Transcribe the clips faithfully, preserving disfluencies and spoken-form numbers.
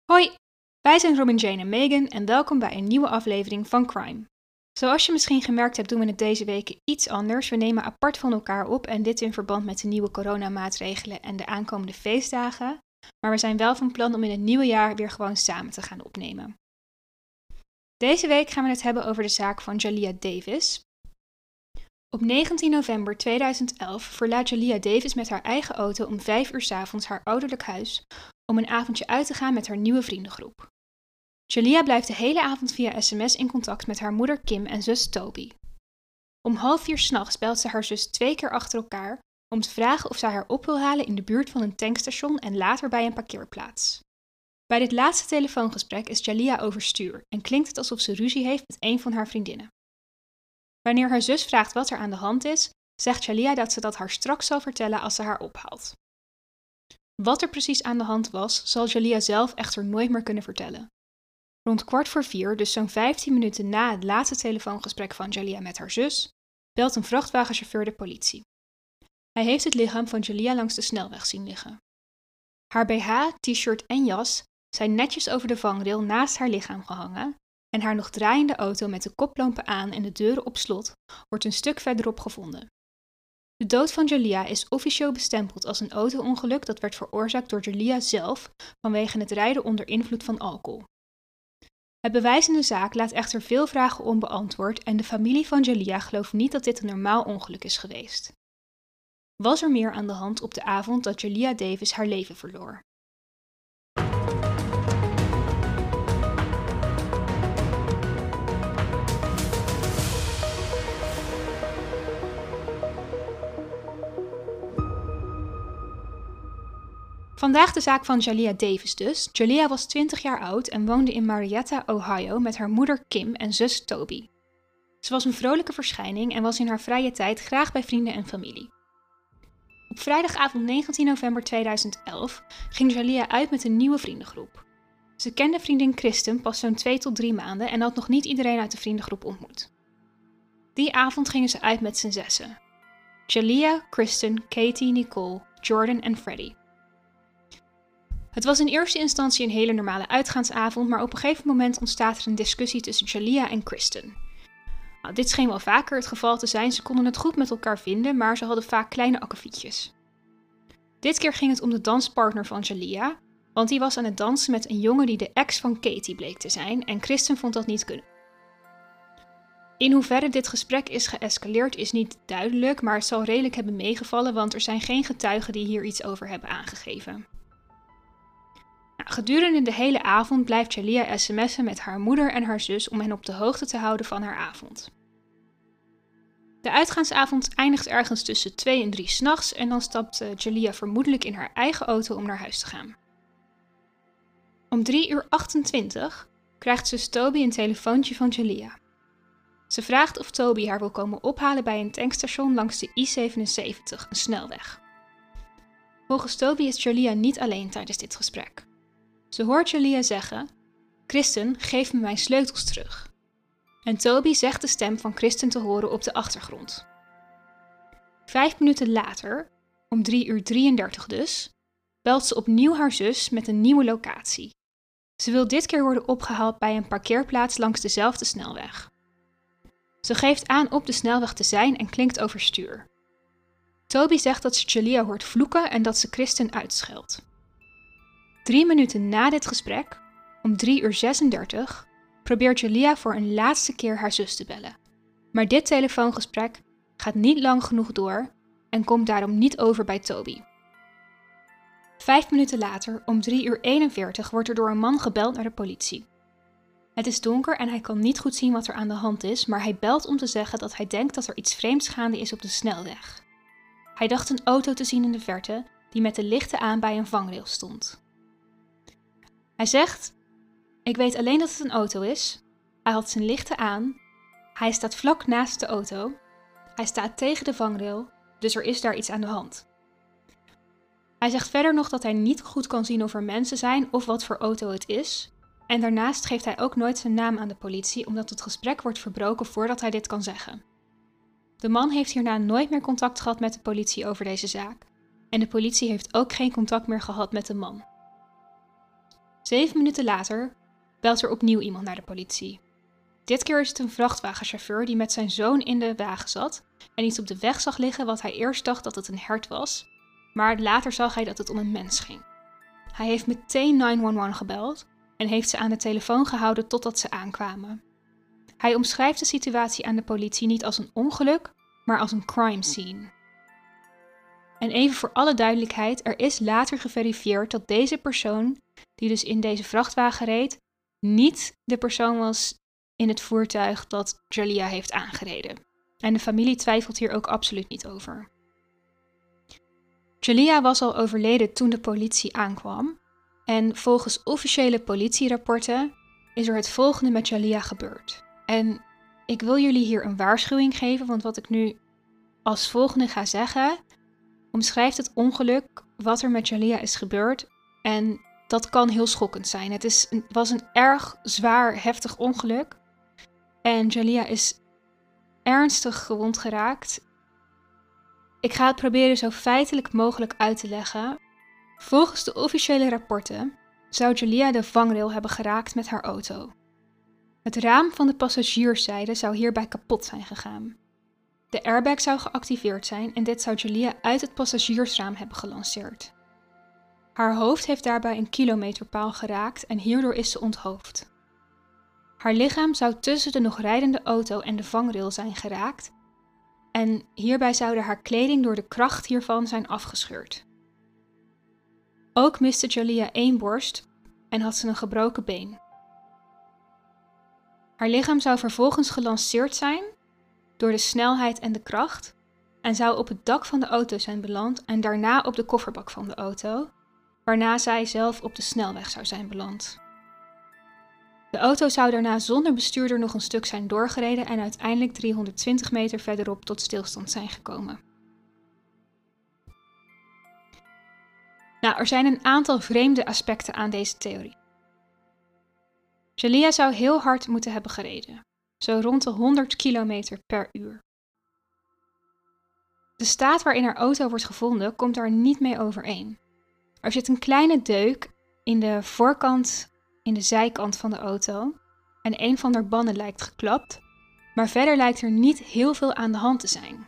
Hoi, wij zijn Robin, Jane en Megan en welkom bij een nieuwe aflevering van Crime. Zoals je misschien gemerkt hebt doen we het deze week iets anders. We nemen apart van elkaar op en dit in verband met de nieuwe coronamaatregelen en de aankomende feestdagen. Maar we zijn wel van plan om in het nieuwe jaar weer gewoon samen te gaan opnemen. Deze week gaan we het hebben over de zaak van Jaliyah Davis. Op negentien november tweeduizend elf verlaat Jaliyah Davis met haar eigen auto om vijf uur 's avonds haar ouderlijk huis om een avondje uit te gaan met haar nieuwe vriendengroep. Jaliyah blijft de hele avond via sms in contact met haar moeder Kim en zus Toby. Om half vier 's nachts belt ze haar zus twee keer achter elkaar om te vragen of zij haar op wil halen in de buurt van een tankstation en later bij een parkeerplaats. Bij dit laatste telefoongesprek is Jaliyah overstuur en klinkt het alsof ze ruzie heeft met een van haar vriendinnen. Wanneer haar zus vraagt wat er aan de hand is, zegt Jaliyah dat ze dat haar straks zal vertellen als ze haar ophaalt. Wat er precies aan de hand was, zal Jaliyah zelf echter nooit meer kunnen vertellen. Rond kwart voor vier, dus zo'n vijftien minuten na het laatste telefoongesprek van Jaliyah met haar zus, belt een vrachtwagenchauffeur de politie. Hij heeft het lichaam van Jaliyah langs de snelweg zien liggen. Haar B H, t-shirt en jas zijn netjes over de vangrail naast haar lichaam gehangen en haar nog draaiende auto met de koplampen aan en de deuren op slot wordt een stuk verderop gevonden. De dood van Jaliyah is officieel bestempeld als een auto-ongeluk dat werd veroorzaakt door Jaliyah zelf vanwege het rijden onder invloed van alcohol. Het bewijs in de zaak laat echter veel vragen onbeantwoord en de familie van Jaliyah gelooft niet dat dit een normaal ongeluk is geweest. Was er meer aan de hand op de avond dat Jaliyah Davis haar leven verloor? Vandaag de zaak van Jaliyah Davis dus. Jaliyah was twintig jaar oud en woonde in Marietta, Ohio met haar moeder Kim en zus Toby. Ze was een vrolijke verschijning en was in haar vrije tijd graag bij vrienden en familie. Op vrijdagavond negentien november tweeduizend elf ging Jaliyah uit met een nieuwe vriendengroep. Ze kende vriendin Kristen pas zo'n twee tot drie maanden en had nog niet iedereen uit de vriendengroep ontmoet. Die avond gingen ze uit met z'n zessen. Jaliyah, Kristen, Katie, Nicole, Jordan en Freddie. Het was in eerste instantie een hele normale uitgaansavond, maar op een gegeven moment ontstaat er een discussie tussen Jaliyah en Kristen. Nou, dit scheen wel vaker het geval te zijn, ze konden het goed met elkaar vinden, maar ze hadden vaak kleine akkefietjes. Dit keer ging het om de danspartner van Jaliyah, want die was aan het dansen met een jongen die de ex van Katie bleek te zijn en Kristen vond dat niet kunnen. In hoeverre dit gesprek is geëscaleerd is niet duidelijk, maar het zal redelijk hebben meegevallen, want er zijn geen getuigen die hier iets over hebben aangegeven. Nou, gedurende de hele avond blijft Jaliyah sms'en met haar moeder en haar zus om hen op de hoogte te houden van haar avond. De uitgaansavond eindigt ergens tussen twee en drie 's nachts en dan stapt uh, Jaliyah vermoedelijk in haar eigen auto om naar huis te gaan. Om drie uur achtentwintig krijgt zus Toby een telefoontje van Jaliyah. Ze vraagt of Toby haar wil komen ophalen bij een tankstation langs de I zevenenzeventig, een snelweg. Volgens Toby is Jaliyah niet alleen tijdens dit gesprek. Ze hoort Jaliyah zeggen: Kristen, geef me mijn sleutels terug. En Toby zegt de stem van Kristen te horen op de achtergrond. Vijf minuten later, om drie uur drieëndertig dus, belt ze opnieuw haar zus met een nieuwe locatie. Ze wil dit keer worden opgehaald bij een parkeerplaats langs dezelfde snelweg. Ze geeft aan op de snelweg te zijn en klinkt overstuur. Toby zegt dat ze Jaliyah hoort vloeken en dat ze Kristen uitscheldt. Drie minuten na dit gesprek, om drie uur zesendertig, probeert Jaliyah voor een laatste keer haar zus te bellen. Maar dit telefoongesprek gaat niet lang genoeg door en komt daarom niet over bij Toby. Vijf minuten later, om drie uur eenenveertig, wordt er door een man gebeld naar de politie. Het is donker en hij kan niet goed zien wat er aan de hand is, maar hij belt om te zeggen dat hij denkt dat er iets vreemds gaande is op de snelweg. Hij dacht een auto te zien in de verte die met de lichten aan bij een vangrail stond. Hij zegt: ik weet alleen dat het een auto is. Hij had zijn lichten aan. Hij staat vlak naast de auto. Hij staat tegen de vangrail, dus er is daar iets aan de hand. Hij zegt verder nog dat hij niet goed kan zien of er mensen zijn of wat voor auto het is. En daarnaast geeft hij ook nooit zijn naam aan de politie, omdat het gesprek wordt verbroken voordat hij dit kan zeggen. De man heeft hierna nooit meer contact gehad met de politie over deze zaak. En de politie heeft ook geen contact meer gehad met de man. Zeven minuten later belt er opnieuw iemand naar de politie. Dit keer is het een vrachtwagenchauffeur die met zijn zoon in de wagen zat en iets op de weg zag liggen wat hij eerst dacht dat het een hert was, maar later zag hij dat het om een mens ging. Hij heeft meteen negen een een gebeld en heeft ze aan de telefoon gehouden totdat ze aankwamen. Hij omschrijft de situatie aan de politie niet als een ongeluk, maar als een crime scene. En even voor alle duidelijkheid, er is later geverifieerd dat deze persoon, die dus in deze vrachtwagen reed, niet de persoon was in het voertuig dat Jaliyah heeft aangereden. En de familie twijfelt hier ook absoluut niet over. Jaliyah was al overleden toen de politie aankwam. En volgens officiële politierapporten is er het volgende met Jaliyah gebeurd. En ik wil jullie hier een waarschuwing geven, want wat ik nu als volgende ga zeggen, omschrijft het ongeluk wat er met Jaliyah is gebeurd. En dat kan heel schokkend zijn. Het is een, was een erg zwaar, heftig ongeluk. En Jaliyah is ernstig gewond geraakt. Ik ga het proberen zo feitelijk mogelijk uit te leggen. Volgens de officiële rapporten zou Jaliyah de vangrail hebben geraakt met haar auto. Het raam van de passagierszijde zou hierbij kapot zijn gegaan. De airbag zou geactiveerd zijn en dit zou Jaliyah uit het passagiersraam hebben gelanceerd. Haar hoofd heeft daarbij een kilometerpaal geraakt en hierdoor is ze onthoofd. Haar lichaam zou tussen de nog rijdende auto en de vangrail zijn geraakt en hierbij zouden haar kleding door de kracht hiervan zijn afgescheurd. Ook miste Jaliyah één borst en had ze een gebroken been. Haar lichaam zou vervolgens gelanceerd zijn door de snelheid en de kracht en zou op het dak van de auto zijn beland en daarna op de kofferbak van de auto, waarna zij zelf op de snelweg zou zijn beland. De auto zou daarna zonder bestuurder nog een stuk zijn doorgereden en uiteindelijk driehonderdtwintig meter verderop tot stilstand zijn gekomen. Nou, er zijn een aantal vreemde aspecten aan deze theorie. Jaliyah zou heel hard moeten hebben gereden, zo rond de honderd kilometer per uur. De staat waarin haar auto wordt gevonden komt daar niet mee overeen. Er zit een kleine deuk in de voorkant, in de zijkant van de auto en een van haar banden lijkt geklapt, maar verder lijkt er niet heel veel aan de hand te zijn.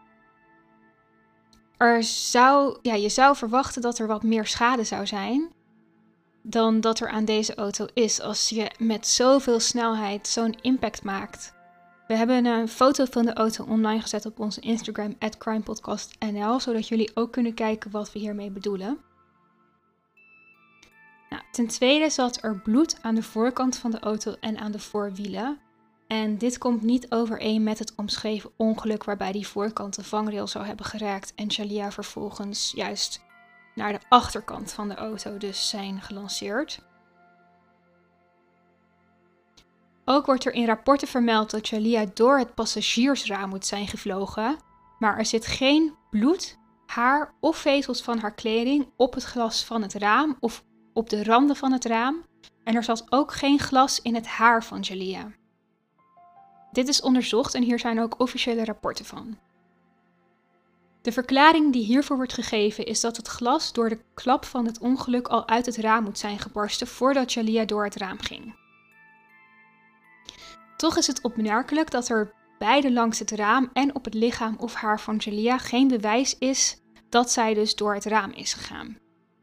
Er zou, ja, je zou verwachten dat er wat meer schade zou zijn dan dat er aan deze auto is als je met zoveel snelheid zo'n impact maakt. We hebben een foto van de auto online gezet op onze Instagram at crimepodcast punt n l, zodat jullie ook kunnen kijken wat we hiermee bedoelen. Nou, ten tweede zat er bloed aan de voorkant van de auto en aan de voorwielen. En dit komt niet overeen met het omschreven ongeluk waarbij die voorkant de vangrail zou hebben geraakt en Jaliyah vervolgens juist naar de achterkant van de auto dus zijn gelanceerd. Ook wordt er in rapporten vermeld dat Jaliyah door het passagiersraam moet zijn gevlogen, maar er zit geen bloed, haar of vezels van haar kleding op het glas van het raam of op de randen van het raam en er zat ook geen glas in het haar van Jaliyah. Dit is onderzocht en hier zijn ook officiële rapporten van. De verklaring die hiervoor wordt gegeven is dat het glas door de klap van het ongeluk al uit het raam moet zijn gebarsten voordat Jaliyah door het raam ging. Toch is het opmerkelijk dat er beide langs het raam en op het lichaam of haar van Jaliyah geen bewijs is dat zij dus door het raam is gegaan.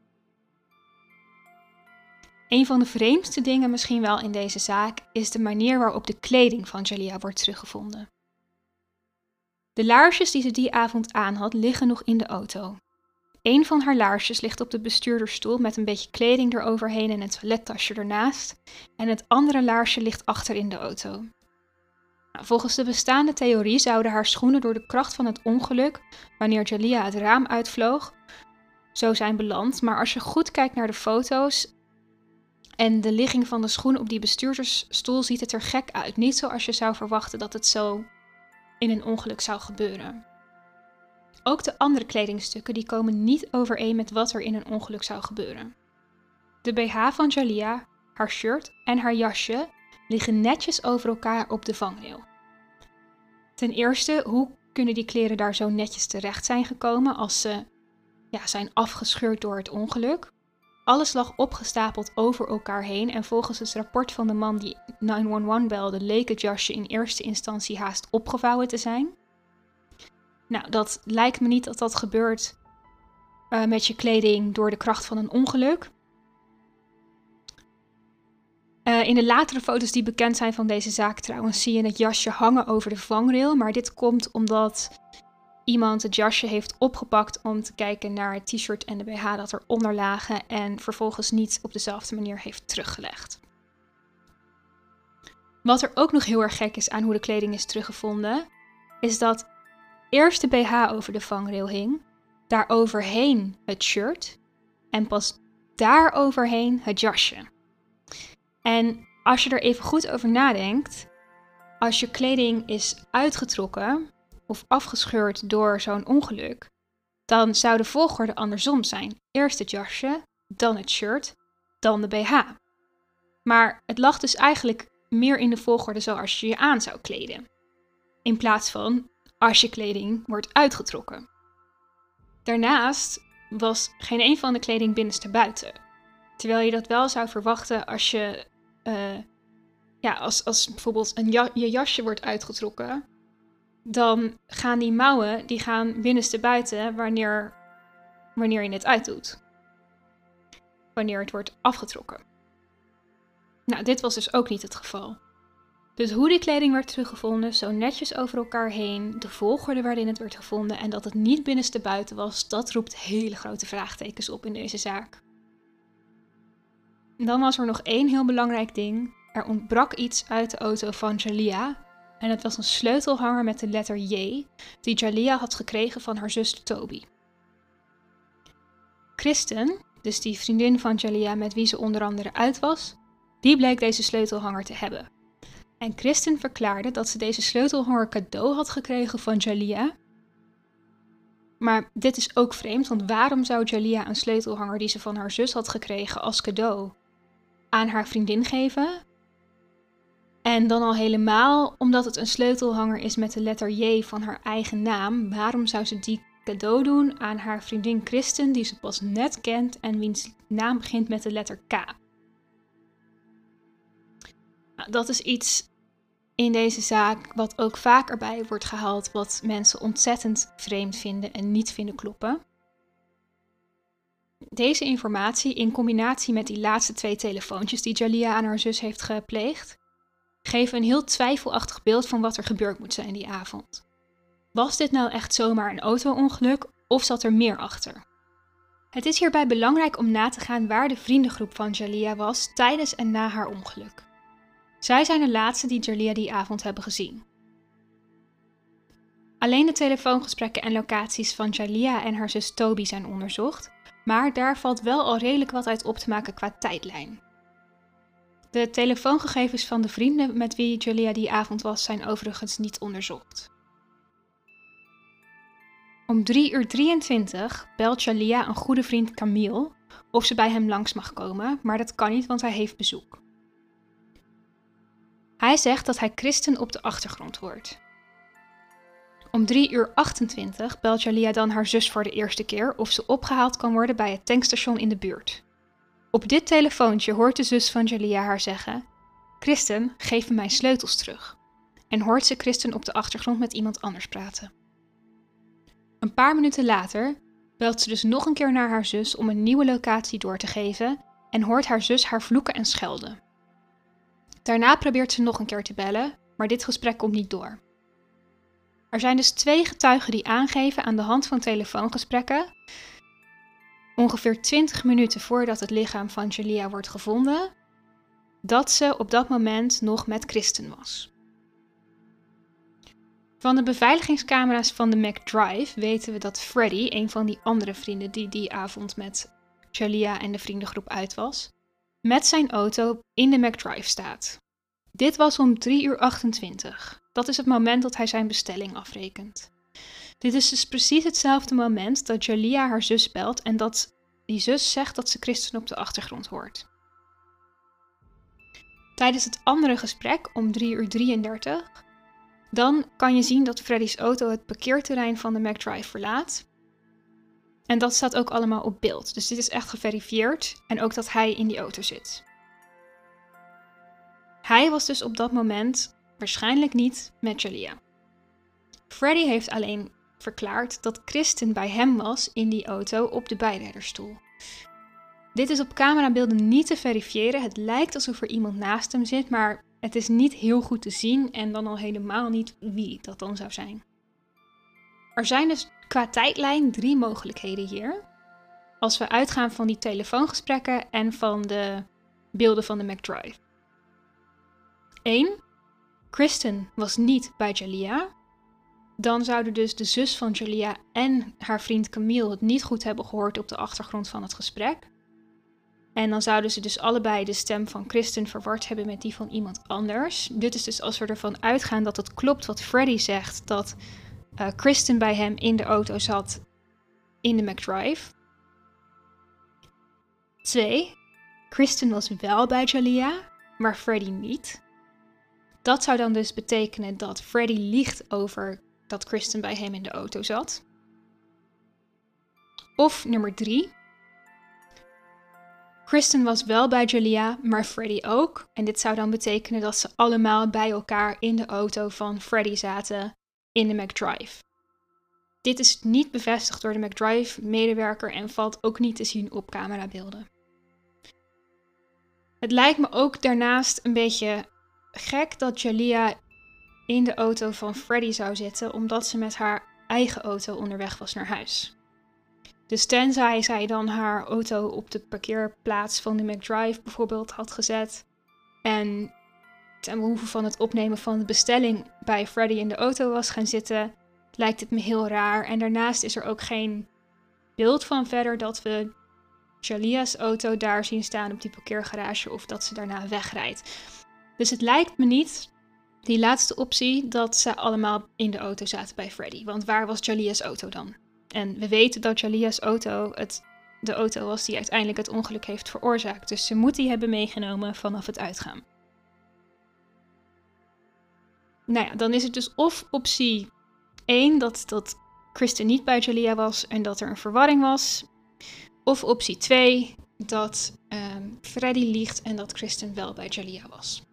Een van de vreemdste dingen misschien wel in deze zaak is de manier waarop de kleding van Jaliyah wordt teruggevonden. De laarsjes die ze die avond aan had liggen nog in de auto. Een van haar laarsjes ligt op de bestuurdersstoel met een beetje kleding eroverheen en een toilettasje ernaast. En het andere laarsje ligt achter in de auto. Nou, volgens de bestaande theorie zouden haar schoenen door de kracht van het ongeluk, wanneer Jaliyah het raam uitvloog, zo zijn beland. Maar als je goed kijkt naar de foto's en de ligging van de schoen op die bestuurdersstoel, ziet het er gek uit. Niet zoals je zou verwachten dat het zo in een ongeluk zou gebeuren. Ook de andere kledingstukken die komen niet overeen met wat er in een ongeluk zou gebeuren. De B H van Jaliyah, haar shirt en haar jasje liggen netjes over elkaar op de vangrail. Ten eerste, hoe kunnen die kleren daar zo netjes terecht zijn gekomen als ze ja, zijn afgescheurd door het ongeluk? Alles lag opgestapeld over elkaar heen en volgens het rapport van de man die negen een een belde, leek het jasje in eerste instantie haast opgevouwen te zijn. Nou, dat lijkt me niet dat dat gebeurt uh, met je kleding door de kracht van een ongeluk. Uh, in de latere foto's die bekend zijn van deze zaak trouwens zie je het jasje hangen over de vangrail, maar dit komt omdat iemand het jasje heeft opgepakt om te kijken naar het t-shirt en de B H dat eronder lagen en vervolgens niet op dezelfde manier heeft teruggelegd. Wat er ook nog heel erg gek is aan hoe de kleding is teruggevonden, is dat eerst de B H over de vangrail hing, daar overheen het shirt en pas daar overheen het jasje. En als je er even goed over nadenkt, als je kleding is uitgetrokken of afgescheurd door zo'n ongeluk, dan zou de volgorde andersom zijn. Eerst het jasje, dan het shirt, dan de B H. Maar het lag dus eigenlijk meer in de volgorde zoals je je aan zou kleden. In plaats van als je kleding wordt uitgetrokken. Daarnaast was geen een van de kleding binnenstebuiten. Terwijl je dat wel zou verwachten als je, uh, ja, als, als bijvoorbeeld een ja- je jasje wordt uitgetrokken, dan gaan die mouwen, die gaan binnenstebuiten wanneer, wanneer je het uitdoet. Wanneer het wordt afgetrokken. Nou, dit was dus ook niet het geval. Dus hoe die kleding werd teruggevonden, zo netjes over elkaar heen, de volgorde waarin het werd gevonden en dat het niet binnenstebuiten was, dat roept hele grote vraagtekens op in deze zaak. En dan was er nog één heel belangrijk ding. Er ontbrak iets uit de auto van Jaliyah en het was een sleutelhanger met de letter J die Jaliyah had gekregen van haar zus Toby. Kristen, dus die vriendin van Jaliyah met wie ze onder andere uit was, die bleek deze sleutelhanger te hebben. En Kristen verklaarde dat ze deze sleutelhanger cadeau had gekregen van Jaliyah. Maar dit is ook vreemd, want waarom zou Jaliyah een sleutelhanger die ze van haar zus had gekregen als cadeau aan haar vriendin geven? En dan al helemaal omdat het een sleutelhanger is met de letter J van haar eigen naam, waarom zou ze die cadeau doen aan haar vriendin Kristen die ze pas net kent en wiens naam begint met de letter K? Nou, dat is iets in deze zaak wat ook vaak erbij wordt gehaald, wat mensen ontzettend vreemd vinden en niet vinden kloppen. Deze informatie in combinatie met die laatste twee telefoontjes die Jaliyah aan haar zus heeft gepleegd, geven een heel twijfelachtig beeld van wat er gebeurd moet zijn die avond. Was dit nou echt zomaar een auto-ongeluk of zat er meer achter? Het is hierbij belangrijk om na te gaan waar de vriendengroep van Jaliyah was tijdens en na haar ongeluk. Zij zijn de laatste die Jaliyah die avond hebben gezien. Alleen de telefoongesprekken en locaties van Jaliyah en haar zus Toby zijn onderzocht, maar daar valt wel al redelijk wat uit op te maken qua tijdlijn. De telefoongegevens van de vrienden met wie Jaliyah die avond was zijn overigens niet onderzocht. Om drie uur drieëntwintig belt Jaliyah een goede vriend Camille of ze bij hem langs mag komen, maar dat kan niet want hij heeft bezoek. Hij zegt dat hij Kristen op de achtergrond hoort. Om drie uur achtentwintig belt Jaliyah dan haar zus voor de eerste keer of ze opgehaald kan worden bij het tankstation in de buurt. Op dit telefoontje hoort de zus van Jaliyah haar zeggen: Kristen, geef me mijn sleutels terug. En hoort ze Kristen op de achtergrond met iemand anders praten. Een paar minuten later belt ze dus nog een keer naar haar zus om een nieuwe locatie door te geven en hoort haar zus haar vloeken en schelden. Daarna probeert ze nog een keer te bellen, maar dit gesprek komt niet door. Er zijn dus twee getuigen die aangeven aan de hand van telefoongesprekken, ongeveer twintig minuten voordat het lichaam van Jaliyah wordt gevonden, dat ze op dat moment nog met Kristen was. Van de beveiligingscamera's van de McDrive weten we dat Freddy, een van die andere vrienden die die avond met Jaliyah en de vriendengroep uit was, met zijn auto in de McDrive staat. Dit was om drie uur achtentwintig. Dat is het moment dat hij zijn bestelling afrekent. Dit is dus precies hetzelfde moment dat Jaliyah haar zus belt en dat die zus zegt dat ze Kristen op de achtergrond hoort. Tijdens het andere gesprek om drie uur drieëndertig, dan kan je zien dat Freddy's auto het parkeerterrein van de McDrive verlaat. En dat staat ook allemaal op beeld. Dus dit is echt geverifieerd. En ook dat hij in die auto zit. Hij was dus op dat moment waarschijnlijk niet met Jaliyah. Freddy heeft alleen verklaard dat Kristen bij hem was in die auto op de bijrijdersstoel. Dit is op camerabeelden niet te verifiëren. Het lijkt alsof er iemand naast hem zit, maar het is niet heel goed te zien en dan al helemaal niet wie dat dan zou zijn. Er zijn dus qua tijdlijn drie mogelijkheden hier. Als we uitgaan van die telefoongesprekken en van de beelden van de McDrive. één. Kristen was niet bij Jaliyah. Dan zouden dus de zus van Jaliyah en haar vriend Camille het niet goed hebben gehoord op de achtergrond van het gesprek. En dan zouden ze dus allebei de stem van Kristen verward hebben met die van iemand anders. Dit is dus als we ervan uitgaan dat het klopt wat Freddy zegt, dat uh, Kristen bij hem in de auto zat in de McDrive. twee. Kristen was wel bij Jaliyah, maar Freddy niet. Dat zou dan dus betekenen dat Freddy liegt over dat Kristen bij hem in de auto zat. Of nummer drie. Kristen was wel bij Jaliyah, maar Freddy ook. En dit zou dan betekenen dat ze allemaal bij elkaar in de auto van Freddy zaten in de McDrive. Dit is niet bevestigd door de McDrive-medewerker en valt ook niet te zien op camerabeelden. Het lijkt me ook daarnaast een beetje gek dat Jaliyah in de auto van Freddy zou zitten, omdat ze met haar eigen auto onderweg was naar huis. Dus tenzij zij dan haar auto op de parkeerplaats van de McDrive bijvoorbeeld had gezet en ten behoeve van het opnemen van de bestelling bij Freddy in de auto was gaan zitten, lijkt het me heel raar. En daarnaast is er ook geen beeld van verder dat we Jaliyah's auto daar zien staan op die parkeergarage of dat ze daarna wegrijdt. Dus het lijkt me niet, die laatste optie, dat ze allemaal in de auto zaten bij Freddy. Want waar was Jaliyah's auto dan? En we weten dat Jaliyah's auto het, de auto was die uiteindelijk het ongeluk heeft veroorzaakt. Dus ze moet die hebben meegenomen vanaf het uitgaan. Nou ja, dan is het dus of optie één, dat, dat Kristen niet bij Jaliyah was en dat er een verwarring was. Of optie twee, dat um, Freddy liegt en dat Kristen wel bij Jaliyah was.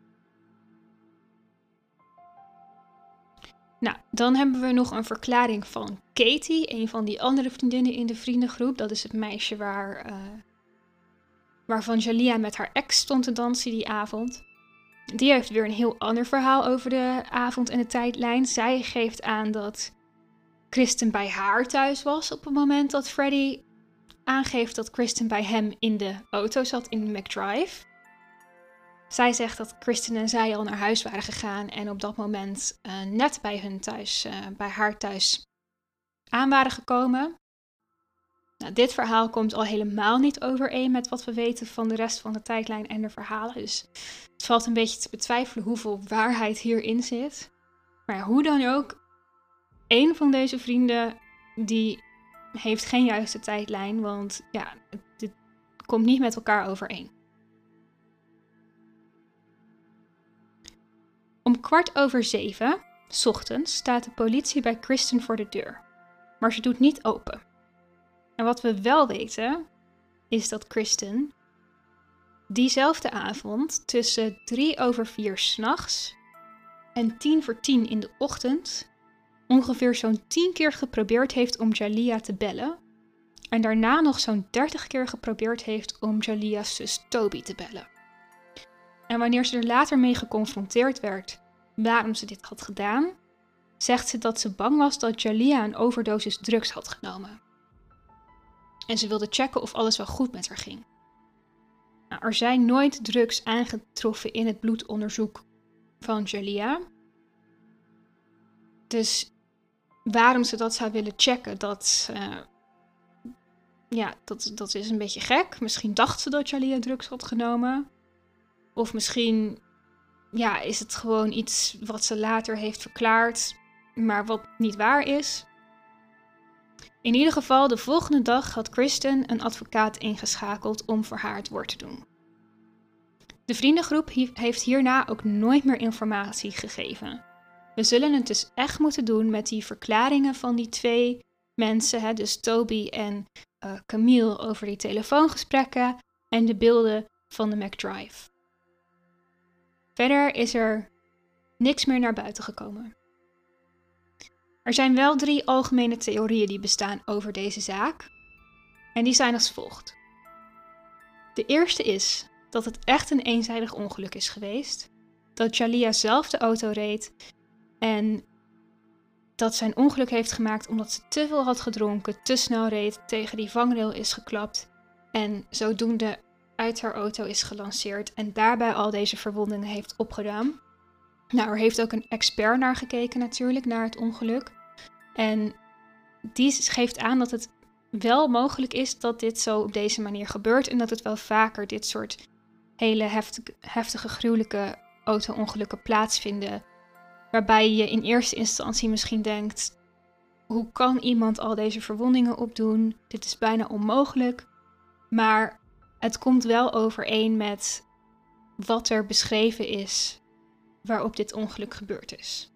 Nou, dan hebben we nog een verklaring van Katie, een van die andere vriendinnen in de vriendengroep. Dat is het meisje waar, uh, waarvan Jaliyah met haar ex stond te dansen die avond. Die heeft weer een heel ander verhaal over de avond en de tijdlijn. Zij geeft aan dat Kristen bij haar thuis was op het moment dat Freddy aangeeft dat Kristen bij hem in de auto zat in de McDrive. Zij zegt dat Kristen en zij al naar huis waren gegaan en op dat moment uh, net bij, hun thuis, uh, bij haar thuis aan waren gekomen. Nou, dit verhaal komt al helemaal niet overeen met wat we weten van de rest van de tijdlijn en de verhalen. Dus het valt een beetje te betwijfelen hoeveel waarheid hierin zit. Maar hoe dan ook, één van deze vrienden die heeft geen juiste tijdlijn, want ja, dit komt niet met elkaar overeen. Om kwart over zeven, 's ochtends, staat de politie bij Kristen voor de deur. Maar ze doet niet open. En wat we wel weten, is dat Kristen diezelfde avond tussen drie over vier 's nachts en tien voor tien in de ochtend ongeveer zo'n tien keer geprobeerd heeft om Jaliyah te bellen. En daarna nog zo'n dertig keer geprobeerd heeft om Jaliyah's zus Toby te bellen. En wanneer ze er later mee geconfronteerd werd waarom ze dit had gedaan, zegt ze dat ze bang was dat Jaliyah een overdosis drugs had genomen. En ze wilde checken of alles wel goed met haar ging. Nou, er zijn nooit drugs aangetroffen in het bloedonderzoek van Jaliyah. Dus waarom ze dat zou willen checken, dat, uh, ja, dat, dat is een beetje gek. Misschien dacht ze dat Jaliyah drugs had genomen. Of misschien ja, is het gewoon iets wat ze later heeft verklaard, maar wat niet waar is. In ieder geval, de volgende dag had Kristen een advocaat ingeschakeld om voor haar het woord te doen. De vriendengroep heeft hierna ook nooit meer informatie gegeven. We zullen het dus echt moeten doen met die verklaringen van die twee mensen, hè, dus Toby en uh, Camille, over die telefoongesprekken en de beelden van de McDrive. Verder is er niks meer naar buiten gekomen. Er zijn wel drie algemene theorieën die bestaan over deze zaak. En die zijn als volgt. De eerste is dat het echt een eenzijdig ongeluk is geweest. Dat Jaliyah zelf de auto reed en dat zijn ongeluk heeft gemaakt omdat ze te veel had gedronken, te snel reed, tegen die vangrail is geklapt en zodoende uit haar auto is gelanceerd en daarbij al deze verwondingen heeft opgedaan. Nou, er heeft ook een expert naar gekeken natuurlijk, naar het ongeluk. En die geeft aan dat het wel mogelijk is dat dit zo op deze manier gebeurt en dat het wel vaker dit soort hele heftige, heftige gruwelijke auto-ongelukken plaatsvinden. Waarbij je in eerste instantie misschien denkt, hoe kan iemand al deze verwondingen opdoen? Dit is bijna onmogelijk. Maar het komt wel overeen met wat er beschreven is waarop dit ongeluk gebeurd is.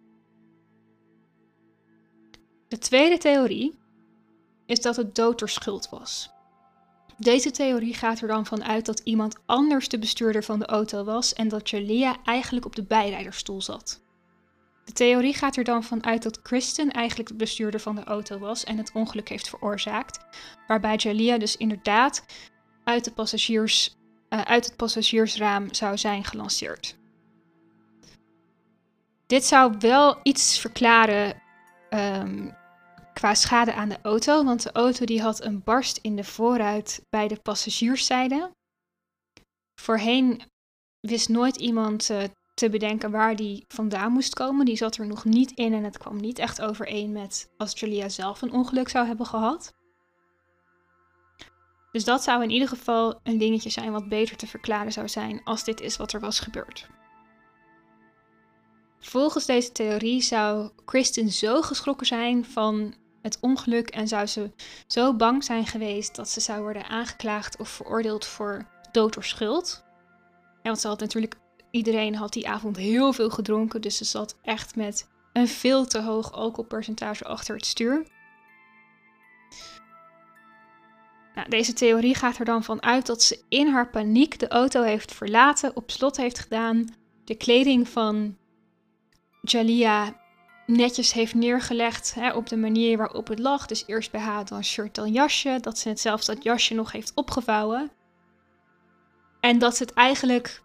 De tweede theorie is dat het dood door schuld was. Deze theorie gaat er dan van uit dat iemand anders de bestuurder van de auto was en dat Jaliyah eigenlijk op de bijrijdersstoel zat. De theorie gaat er dan van uit dat Kristen eigenlijk de bestuurder van de auto was en het ongeluk heeft veroorzaakt, waarbij Jaliyah dus inderdaad uit, de passagiers, uh, uit het passagiersraam zou zijn gelanceerd. Dit zou wel iets verklaren um, qua schade aan de auto, want de auto die had een barst in de voorruit bij de passagierszijde. Voorheen wist nooit iemand uh, te bedenken waar die vandaan moest komen. Die zat er nog niet in en het kwam niet echt overeen met als Jaliyah zelf een ongeluk zou hebben gehad. Dus dat zou in ieder geval een dingetje zijn wat beter te verklaren zou zijn als dit is wat er was gebeurd. Volgens deze theorie zou Kristen zo geschrokken zijn van het ongeluk en zou ze zo bang zijn geweest dat ze zou worden aangeklaagd of veroordeeld voor dood door schuld. En want ze had natuurlijk, iedereen had die avond heel veel gedronken, dus ze zat echt met een veel te hoog alcoholpercentage achter het stuur. Nou, deze theorie gaat er dan van uit dat ze in haar paniek de auto heeft verlaten, op slot heeft gedaan, de kleding van Jaliyah netjes heeft neergelegd, hè, op de manier waarop het lag. Dus eerst bij haar dan shirt dan jasje, dat ze het zelfs dat jasje nog heeft opgevouwen. En dat ze het eigenlijk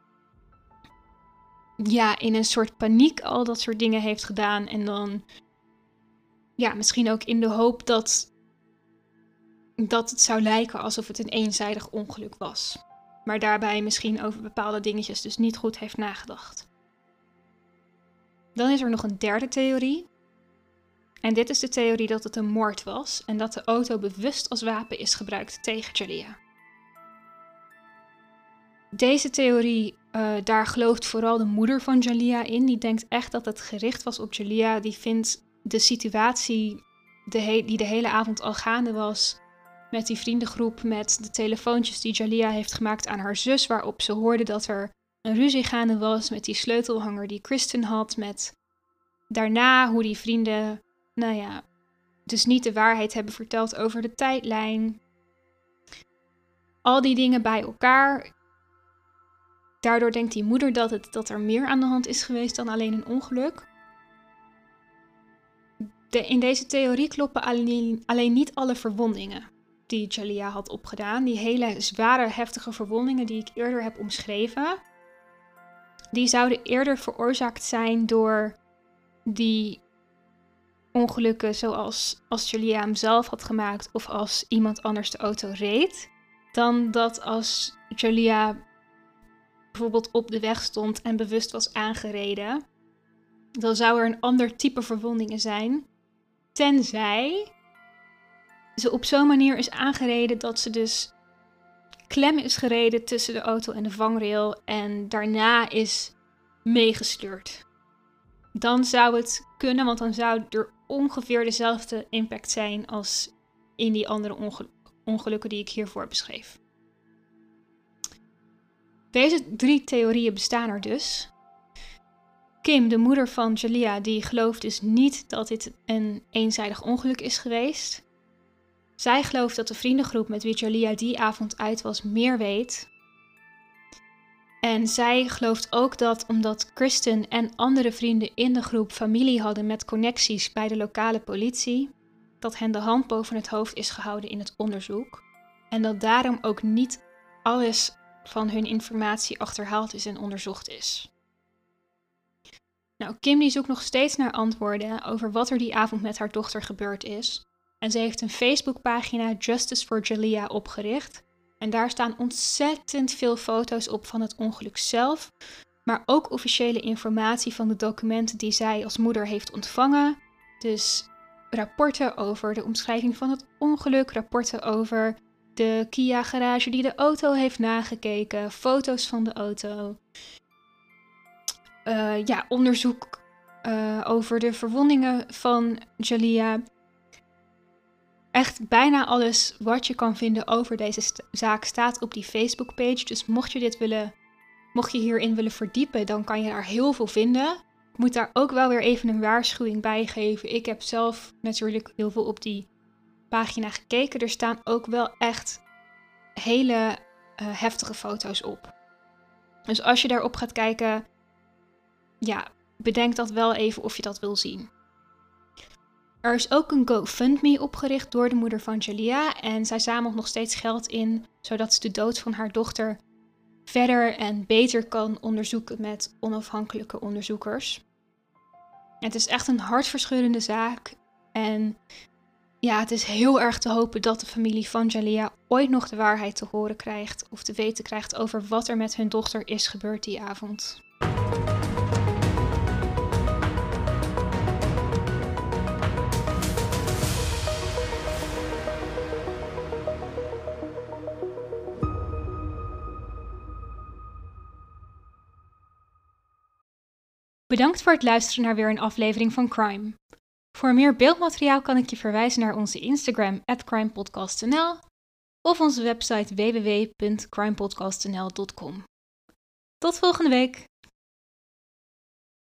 ja, in een soort paniek al dat soort dingen heeft gedaan. En dan ja, misschien ook in de hoop dat, dat het zou lijken alsof het een eenzijdig ongeluk was. Maar daarbij misschien over bepaalde dingetjes dus niet goed heeft nagedacht. Dan is er nog een derde theorie. En dit is de theorie dat het een moord was en dat de auto bewust als wapen is gebruikt tegen Jaliyah. Deze theorie, uh, daar gelooft vooral de moeder van Jaliyah in. Die denkt echt dat het gericht was op Jaliyah. Die vindt de situatie de he- die de hele avond al gaande was, met die vriendengroep, met de telefoontjes die Jaliyah heeft gemaakt aan haar zus, waarop ze hoorde dat er een ruzie gaande was, met die sleutelhanger die Kristen had, met daarna hoe die vrienden, nou ja, dus niet de waarheid hebben verteld over de tijdlijn. Al die dingen bij elkaar. Daardoor denkt die moeder dat, het, dat er meer aan de hand is geweest dan alleen een ongeluk. De, in deze theorie kloppen alleen, alleen niet alle verwondingen die Jaliyah had opgedaan. Die hele zware, heftige verwondingen die ik eerder heb omschreven, die zouden eerder veroorzaakt zijn door die ongelukken zoals als Jaliyah hem zelf had gemaakt of als iemand anders de auto reed, dan dat als Jaliyah bijvoorbeeld op de weg stond en bewust was aangereden. Dan zou er een ander type verwondingen zijn, tenzij ze op zo'n manier is aangereden dat ze dus klem is gereden tussen de auto en de vangrail en daarna is meegesleurd. Dan zou het kunnen, want dan zou er ongeveer dezelfde impact zijn als in die andere onge- ongelukken die ik hiervoor beschreef. Deze drie theorieën bestaan er dus. Kim, de moeder van Jaliyah, die gelooft dus niet dat dit een eenzijdig ongeluk is geweest. Zij gelooft dat de vriendengroep met wie Jalia die avond uit was meer weet. En zij gelooft ook dat omdat Kristen en andere vrienden in de groep familie hadden met connecties bij de lokale politie, dat hen de hand boven het hoofd is gehouden in het onderzoek. En dat daarom ook niet alles van hun informatie achterhaald is en onderzocht is. Nou, Kim die zoekt nog steeds naar antwoorden over wat er die avond met haar dochter gebeurd is. En ze heeft een Facebookpagina Justice for Jalia opgericht. En daar staan ontzettend veel foto's op van het ongeluk zelf. Maar ook officiële informatie van de documenten die zij als moeder heeft ontvangen. Dus rapporten over de omschrijving van het ongeluk, rapporten over de Kia garage die de auto heeft nagekeken, foto's van de auto. Uh, ja, onderzoek uh, over de verwondingen van Jalia. Echt bijna alles wat je kan vinden over deze st- zaak staat op die Facebookpage. Dus mocht je dit willen, mocht je hierin willen verdiepen, dan kan je daar heel veel vinden. Ik moet daar ook wel weer even een waarschuwing bij geven. Ik heb zelf natuurlijk heel veel op die pagina gekeken. Er staan ook wel echt hele uh, heftige foto's op. Dus als je daarop gaat kijken, ja, bedenk dat wel even of je dat wil zien. Er is ook een GoFundMe opgericht door de moeder van Jalia en zij zamelt nog steeds geld in, zodat ze de dood van haar dochter verder en beter kan onderzoeken met onafhankelijke onderzoekers. Het is echt een hartverscheurende zaak en ja, het is heel erg te hopen dat de familie van Jalia ooit nog de waarheid te horen krijgt of te weten krijgt over wat er met hun dochter is gebeurd die avond. Bedankt voor het luisteren naar weer een aflevering van Crime. Voor meer beeldmateriaal kan ik je verwijzen naar onze Instagram at crimepodcast punt n l of onze website w w w punt crimepodcast punt n l punt com. Tot volgende week!